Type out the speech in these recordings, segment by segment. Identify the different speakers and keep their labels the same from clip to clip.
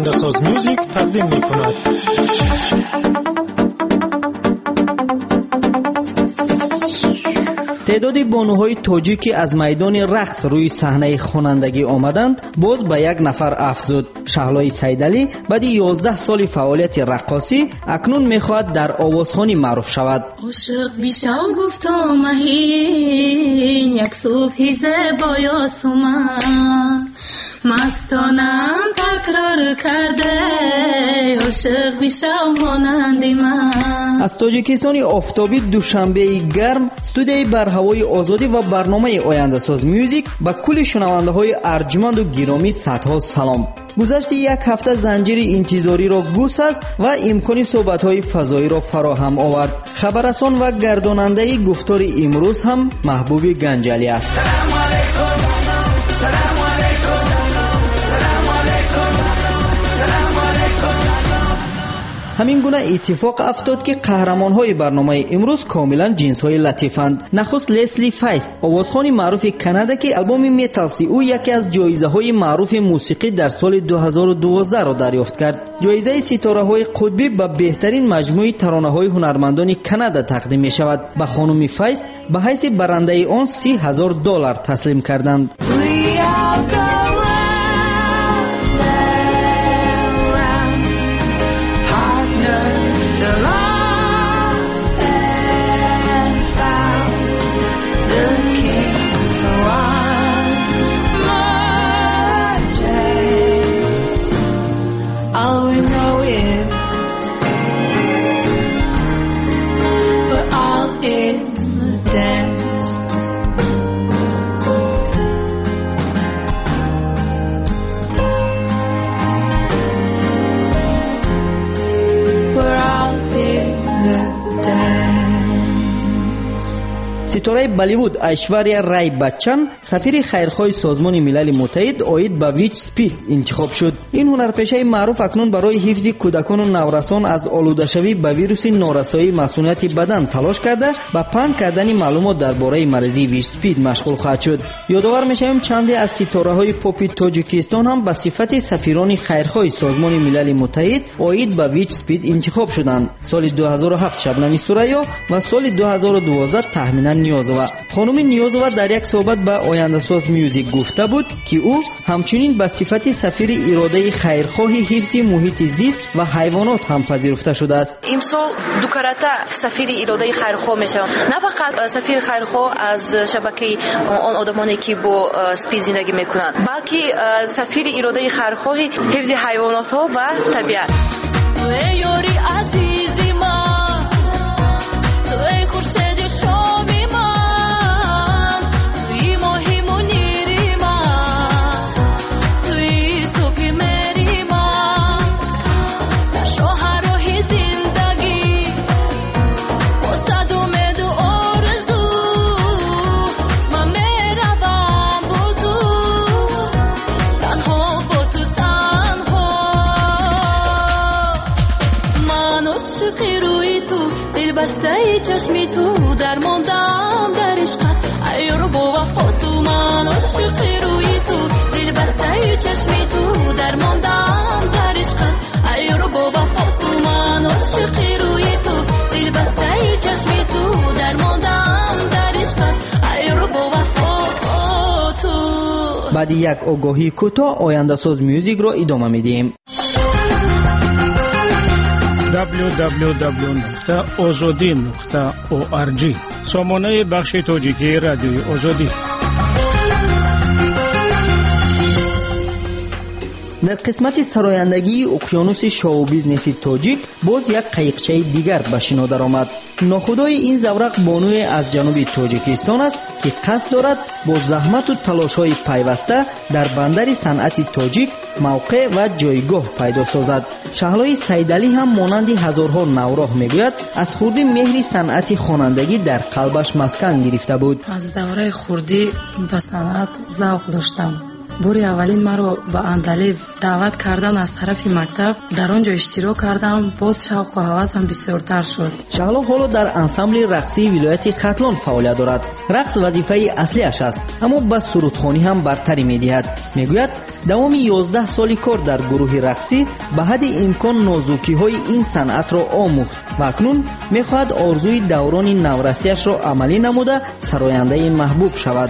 Speaker 1: آینده‌ساز میوزیک تقدیم می‌کند.
Speaker 2: تعدادی بانوهای تاجیکی از میدان رقص روی صحنه خوانندگی آمدند باز به یک نفر افزود. شهلای سیدعلی بعد 11 سال فعالیت رقاصی اکنون میخواهد در آوازخوانی معروف شود.
Speaker 3: عاشق بیشم گفتم مهین یک صبح زیبای آسمان مستانم تکرار کرده عاشق بیشم مانند من.
Speaker 2: از تاجیکستان آفتابی دوشنبه گرم استودیوی بر هوای آزادی و برنامه آینده ساز میوزیک با کل شنونده های ارجمند و گرامی صدها سلام. گذشت یک هفته زنجیر انتظاری را گوس است و امکان صحبت های فضایی را فراهم آورد. خبررسان و گرداننده گفتار امروز هم محبوب گنجلی است. همین گونه اتفاق افتاد که قهرمان‌های برنامه امروز کاملا جنس‌های لطیفند. نخست لسلی فایست، آوازخوان معروف کانادا که آلبوم متالسی او یکی از جایزه‌های معروف موسیقی در سال 2012 را دریافت کرد. جایزه ستاره‌های قطبی به بهترین مجموعه ترانه‌های هنرمندان کانادا تقدیم می‌شود. به خانم فایست به حیث برنده آن $30,000 تسلیم کردند. ستاره بالیوود ایشوریا رای بچن سفیر خیرخواه سازمان ملل متحد اوید به ویچ سپید انتخاب شد. این هنرپیشه معروف اکنون برای حفظ کودکان و نورسان از آلوده‌شوی به ویروس نارسایی مسئولیت بدن تلاش کرده و پنهان کردن معلومات درباره مریضی ویچ سپید مشغول خواهد شد. یادآور می‌شویم چندی از ستاره‌های پاپ تاجیکستان هم به صفت سفیران خیرخواه سازمان ملل متحد اوید به ویچ سپید انتخاب شدند. سال 2007 شبنم سوریا و سال 2012 تهمینه نیازова. خانم نیازова در یک صحبت با آینده ساز میوزیک گفته بود که او همچنین به صفت سفیر اراده خیرخواه حفظ محیط زیست و حیوانات هم پذیرفته شده است.
Speaker 4: امسال دو کرته سفیر اراده خیرخواه میشم. نه فقط سفیر خیرخواه از شبکه آن آدمانی که با سپید زندگی میکنند، بلکه سفیر اراده خیرخواه حفظ حیوانات ها و طبیعت.
Speaker 3: یاری عزیزی من تو خورشید شامی من توی ماهی منیری من توی صبح مری من در شاهراه زندگی با صد امید و آرزو من میروم با تو تنها با تو تنها من عاشقی روی تو دل بسته چشمی تو در ماندم در عشقت ای رو با وفا تو من عاشقی روی تو دل بسته چشمی تو در ماندم در عشقت ای رو با وفا تو من عاشقی روی تو دل بسته چشمی تو در ماندم در عشقت ای رو با وفا تو.
Speaker 2: بعد یک آگاهی کوتاه آینده ساز میوزیک رو ادامه میدیم.
Speaker 1: www.azadi.org سامانه بخش تاجیکی رادیوی آزادی.
Speaker 2: در قسمت سرایندگی اقیانوس شو بیزنس تاجیک باز یک قایقچه دیگر به شنا درآمد. ناخدای این زورق بانوی از جنوب تاجیکستان است که قصد دارد با زحمت و تلاش‌های پیوسته در بندر صنعت تاجیک موقع و جایگاه پیدا سازد. شهلای سیدعلی هم مانند هزارها نوراه میگوید از خردی مهر صنعت خوانندگی در قلبش مسکن گرفته بود.
Speaker 5: از دوره خردی به صنعت ذوق داشتم. باری اولین مرا به اندلیب دعوت کردن از طرف مکتب، در آنجا اشتراک کردم. باز شوق و هوسم بسیارتر شد.
Speaker 2: شهلا حالا در انسامبل رقصی ولایت ختلان فعالیت دارد. رقص وظیفه اصلیش است، اما با سرودخوانی هم برتری میدهد. میگوید دوام 11 سالی کار در گروه رقصی به حد امکان نازکی‌های این صنعت را آموخت و اکنون می‌خواهد آرزوی دوران نورسی‌اش را عملی نموده سراینده محبوب شود.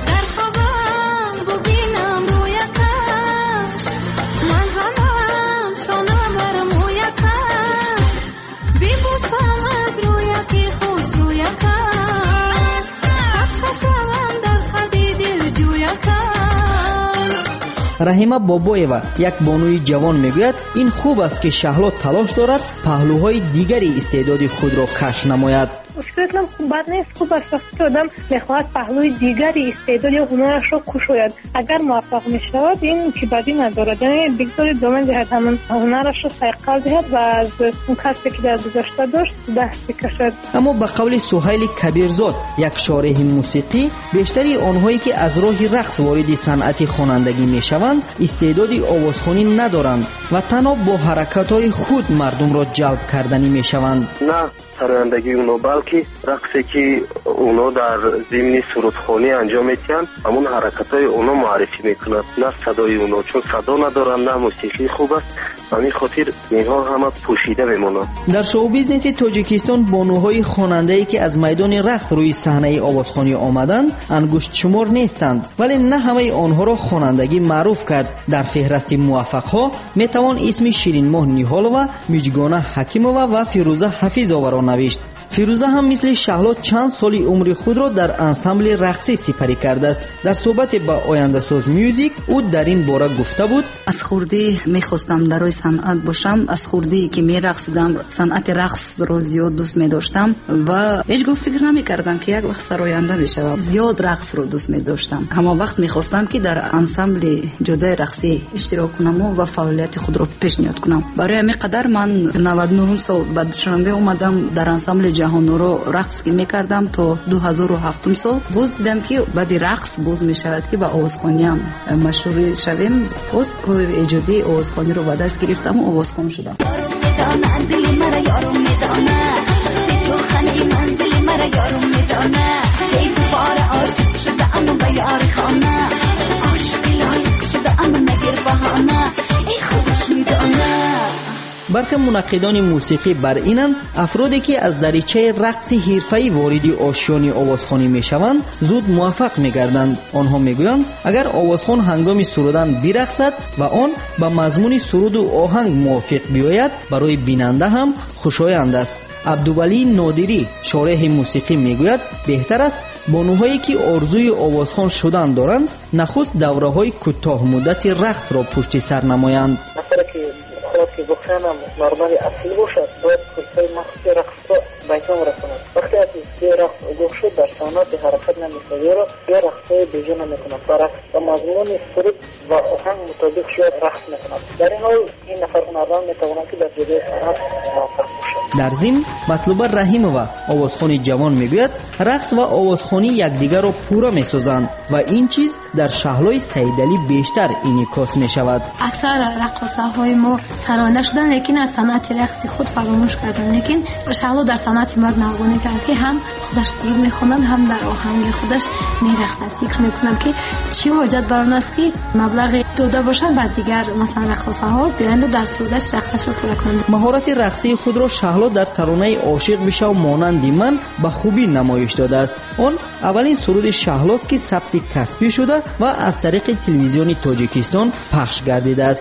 Speaker 2: رحیمه بابایوا یک بانوی جوان میگوید این خوب است که شهلا تلاش دارد پهلوهای دیگری استعداد خود را کشف نماید.
Speaker 6: فکرم خوب بد نیست، خوب است وقتی آدم میخواهد پهلوی دیگری استعداد یا هنرش را کشاید. اگر موفق میشود این که بدی ندارد، یعنی بگذارید دامن دهد همون هنرش را صیقل دهد و از اون کسی که در گذشته داشت دست بکشد. اما
Speaker 2: به قول سهیل کبیرزاد یک شارح موسیقی، بیشتری آنهایی که از راه رقص وارد صنعت خوانندگی میشوند استعداد آوازخوانی ندارند و تنها با حرکت‌های خود مردم را جلب کردنی میشوند.
Speaker 7: نه سراندگی اونو بلکه رقصی که اونو در ضمن سرودخوانی انجام میتین همون حرکت‌های اونو معرفی میکنند، نه صدای اونو، چون صدا ندارن نه موسیقی خوب است، همین خاطر اینها همه پوشیده میمونند.
Speaker 2: در شو بیزنس تاجیکستان بانوهای خواننده‌ای که از میدان رقص روی صحنه آوازخوانی آمدند انگشت شمار نیستند، ولی نه همه آنها را خوانندگی معروف کرد. در فهرست موفق‌ها میتوان اسم شیرین ماه نیهالова، میجگانه حکیمова و فیروزه حفیظova را نوشت. فیروزه هم مثل شهلا چند سالی عمر خود را در انسامبل رقصی سپری کرده است. در صحبت با آینده ساز میوزیک او در این باره گفته بود:
Speaker 5: از خوردی میخواستم در روی صنعت باشم، از خوردی که میرقصیدم صنعت رقص رو زیاد دوست میداشتم و هیچ گفت فکر نمیکردم که یک وقت سراینده بشم. زیاد رقص رو دوست میداشتم، اما وقت میخواستم که در انسامبل جدای رقصی اشتراک کنم و فعالیت خود رو پیشنهاد کنم. برای همین قدر من 99 سال بعد دوشنبه اومدم در انسامبل جهان رو رقص که میکردم تا 2007 سال. باز دیدم که بعد رقص باز میشود که با آوازخوانی هم مشهور شویم. باز کار ایجادی آوازخوانی رو به دست گرفتم و آوازخوان شدم. برخی منقدان موسیقی بر اینند افرادی که از دریچه رقص حرفه‌ای وارد آشیان آوازخوانی میشوند زود موفق میگردند. آنها میگویند اگر آوازخوان هنگام سرودن برقصد و آن با مضمون سرود و آهنگ موافق بیاید برای بیننده هم خوشایند است. عبدولی نادری شارح موسیقی میگوید بهتر است بانوهایی که آرزوی آوازخوان شدن دارند نخست دوره‌های کوتاه مدت رقص را پشت سر نمایند.
Speaker 6: که بخشن هم نرمال اصلی باشد باید کلسای مخصوصی رقص را بیتان رساند. وقتی از این رقص گوش شد در صحنات حرکت نمی‌کنند یا رقصهای بیجا نمی‌کنند و مضمون سرود و آهنگ مطابق شاید رقص می‌کنند. در این حال این نفر هنرمند می‌توانند که در جدای صنعت موفق باشند.
Speaker 2: در ضمن مطلوبه رحیمова آوازخوانی جوان میگوید رقص و آوازخوانی یکدیگر را پورا می‌سازند و این چیز در شهلای سیدعلی بیشتر انعکاس می‌شود.
Speaker 8: اکثر رقاصه‌های ما سرانده شدن لیکن از صنعت رقصی خود فراموش کردن. لیکن شهلا در صنعت مرد نوانی کرد که هم در سرود میخوندن هم در آهنگ خودش میرقصد. فکر میکنم که چی حاجت بر آن است که مبلغ داده باشن بعد دیگر مثلا رقاصه‌ها بیایند و در سرودش رقصش رو پورا کنند.
Speaker 2: مهارت رقصی خود را شهلا در ترانه عاشق بشو مانند من به خوبی نمایش داده است. آن اولین سرود شهلاست که ثبت کسبی شده و از طریق تلویزیون تاجیکستان پخش گردیده است.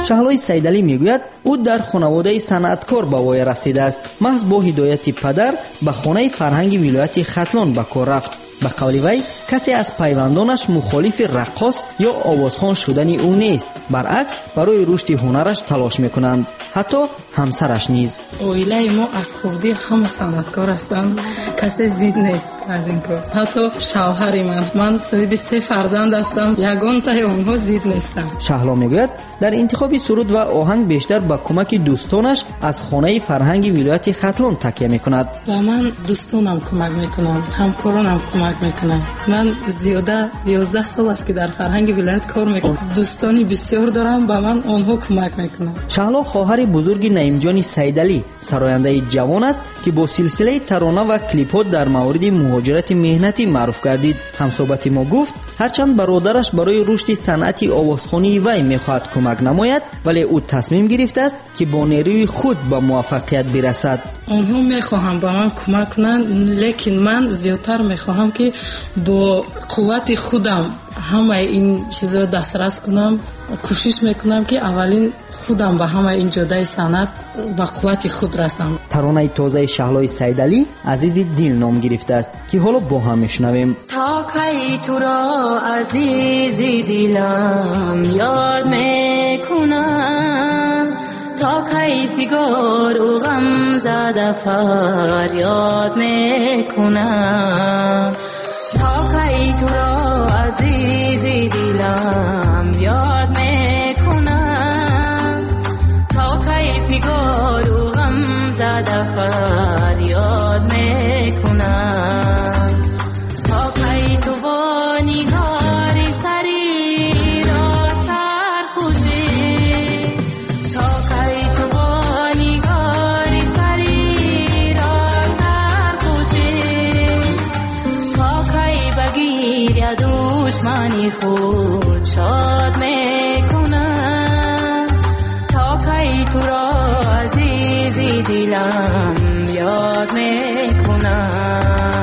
Speaker 2: شهلای سیدعلی میگوید او در خانواده صنعتکار به وای رسیده است. محض با هدایت پدر به خانه فرهنگ ولایت ختلان به کار رفت. به قول وی کسی از پیوندانش مخالف رقاص یا آوازخوان شدن او نیست، برعکس برای رشد هنرش تلاش میکنند، حتی همسرش نیز.
Speaker 5: اویله ما از خودی همه صنعتکار هستند، کسی زید نیست از این کار. حتی شوهر من صاحب 3 فرزند هستم، یگان تای اونها زید نیستم.
Speaker 2: شهلا میگوید در انتخاب سرود و آهنگ بیشتر با کمک دوستانش از خانه فرهنگ ولایت ختلان تکیه میکند.
Speaker 5: و من دوستانم کمک میکنم، همکارانم کمک میکنم. من زیاده 11 سال است که در فرهنگ ولایت کار میکنم. دوستانی بسیار دارم، با من آنها کمک میکنم.
Speaker 2: شهلا خواهر بزرگ نعیم جان سیدعلی سراینده جوان است که با سلسله ترانه و کلیپ ها در مورد مهاجرت مهنتی معروف گردید. همصحبت ما گفت هرچند برادرش برای رشد صنعت آوازخوانی وی میخواهد کمک نماید، ولی او تصمیم گرفته است که با نیروی خود به موفقیت برسد.
Speaker 5: آنها میخواهم با من کمک کنند، لیکن من زیادتر میخواهم که با قوت خودم همه این چیزا دسترس کنم. کوشش میکنم که اولین خودم به همه این جاده صنعت با قوت خود رسم.
Speaker 2: ترانه تازه شهلای سیدعلی عزیز دل نام گرفته است که حالا با هم میشنویم.
Speaker 3: تا کی تو را عزیز دلم یاد میکنم، تا کی فگار و غم زده فریاد میکنم، تا کی تو را عزیز دلم یاد میکنم، تا کی فگار و غم زده فریاد میکنم، تا کی تو با نگار سری را سرخوشی، تا کی تو با نگار سری را سرخوشی، تا کی بگیر یا دشمنی خود شاد میکنم، تا کی تو را عزیز دلم یاد میکنم.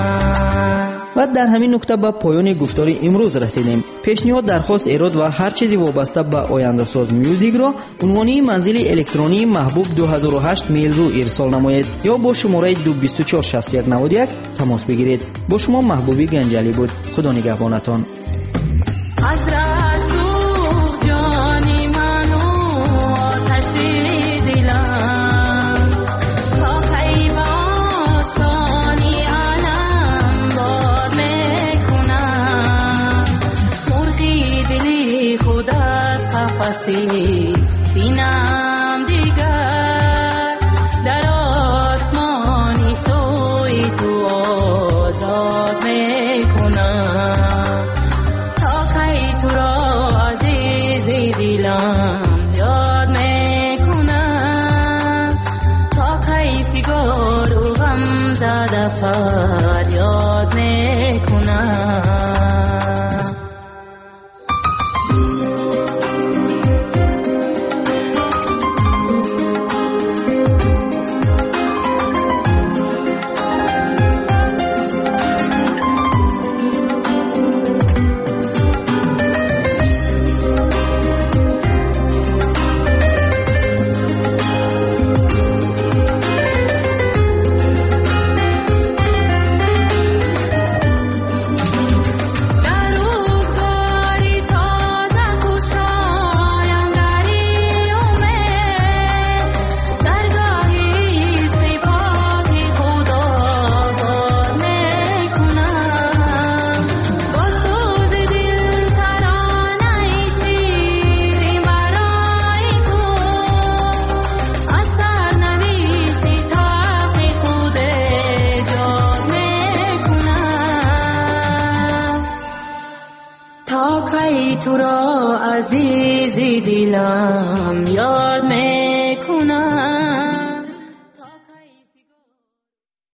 Speaker 2: و در همین نکته به پایان گفتار امروز رسیدیم. پیشنهاد، درخواست، ایراد و هر چیزی وابسته به آینده ساز میوزیک را عنوانی منزل الکترونی محبوب 2008 میل رو ارسال نمایید یا با شماره 2246191 تماس بگیرید. با شما محبوبی گنجلی بود. خدا نگهبانتان.
Speaker 3: سینم دیگر در آسمانی سوی تو آزاد میکنم، تا کی تو را عزیز دلم یاد میکنم، تا کی فگار و غم زده فریاد میکنم. تو را عزیز دلم یاد